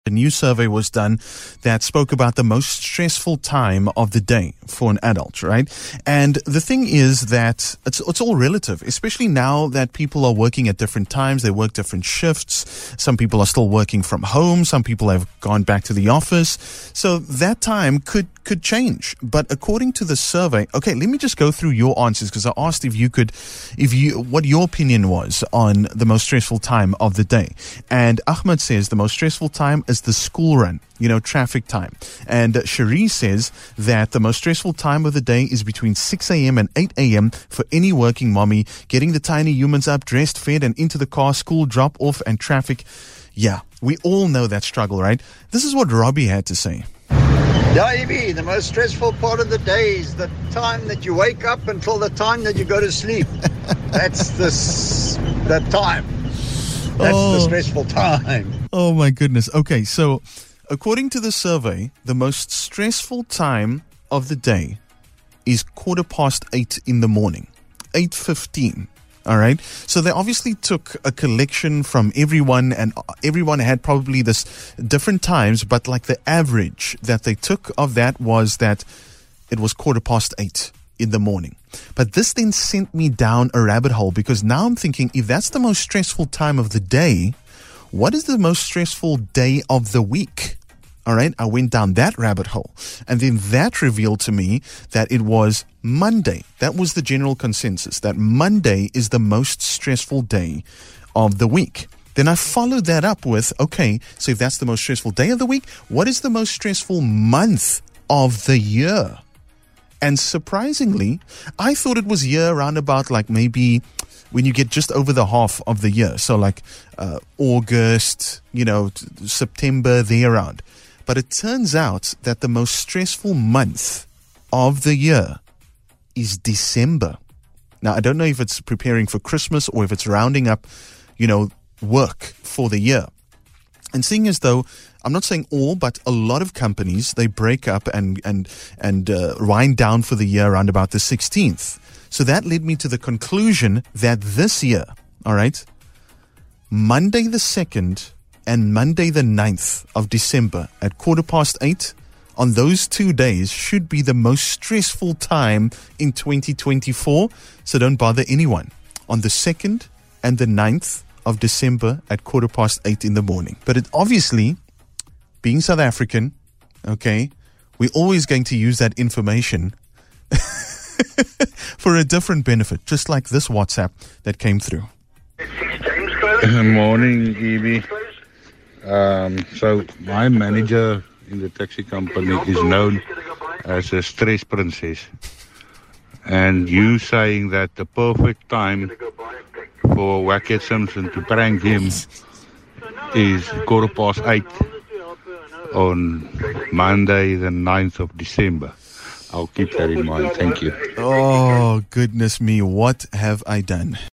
A new survey was done that spoke about the most stressful time of the day for an adult, right? And the thing is that it's all relative, especially now that people are working at different times. They work different shifts. Some people are still working from home. Some people have gone back to the office. So that time could change. But according to the survey, okay, let me just go through your answers, because I asked what your opinion was on the most stressful time of the day. And Ahmed says the most stressful time is the school run, traffic time. And Cherie says that the most stressful time of the day is between 6 a.m. and 8 a.m. for any working mommy, getting the tiny humans up, dressed, fed, and into the car, school drop off, and traffic. Yeah, we all know that struggle, right? This is what Robbie had to say. Yeah, Evie, the most stressful part of the day is the time that you wake up until the time that you go to sleep. That's the time. That's the stressful time. Oh, my goodness. Okay, so according to the survey, the most stressful time of the day is 8:15 in the morning, 8:15. All right. So they obviously took a collection from everyone, and everyone had probably this different times, but like the average that they took of that was that it was 8:15 in the morning. But this then sent me down a rabbit hole, because now I'm thinking, if that's the most stressful time of the day, what is the most stressful day of the week? All right, I went down that rabbit hole, and then that revealed to me that it was Monday. That was the general consensus, that Monday is the most stressful day of the week. Then I followed that up with, okay, so if that's the most stressful day of the week, what is the most stressful month of the year? And surprisingly, I thought it was year around about like maybe when you get just over the half of the year. So like August, September, there around. But it turns out that the most stressful month of the year is December. Now, I don't know if it's preparing for Christmas or if it's rounding up, work for the year. And seeing as though, I'm not saying all, but a lot of companies, they break up and wind down for the year around about the 16th. So that led me to the conclusion that this year, all right, Monday the 2nd and Monday the 9th of December at 8:15 on those 2 days should be the most stressful time in 2024. So don't bother anyone on the 2nd and the 9th of December at 8:15 in the morning. But it obviously, being South African, okay, we're always going to use that information for a different benefit, just like this WhatsApp that came through. Good morning, Evie. So my manager in the taxi company is known as a stress princess. And you saying that the perfect time for Wackett Simpson to prank him is 8:15 on Monday the 9th of December. I'll keep that in mind. Thank you. Oh, goodness me. What have I done?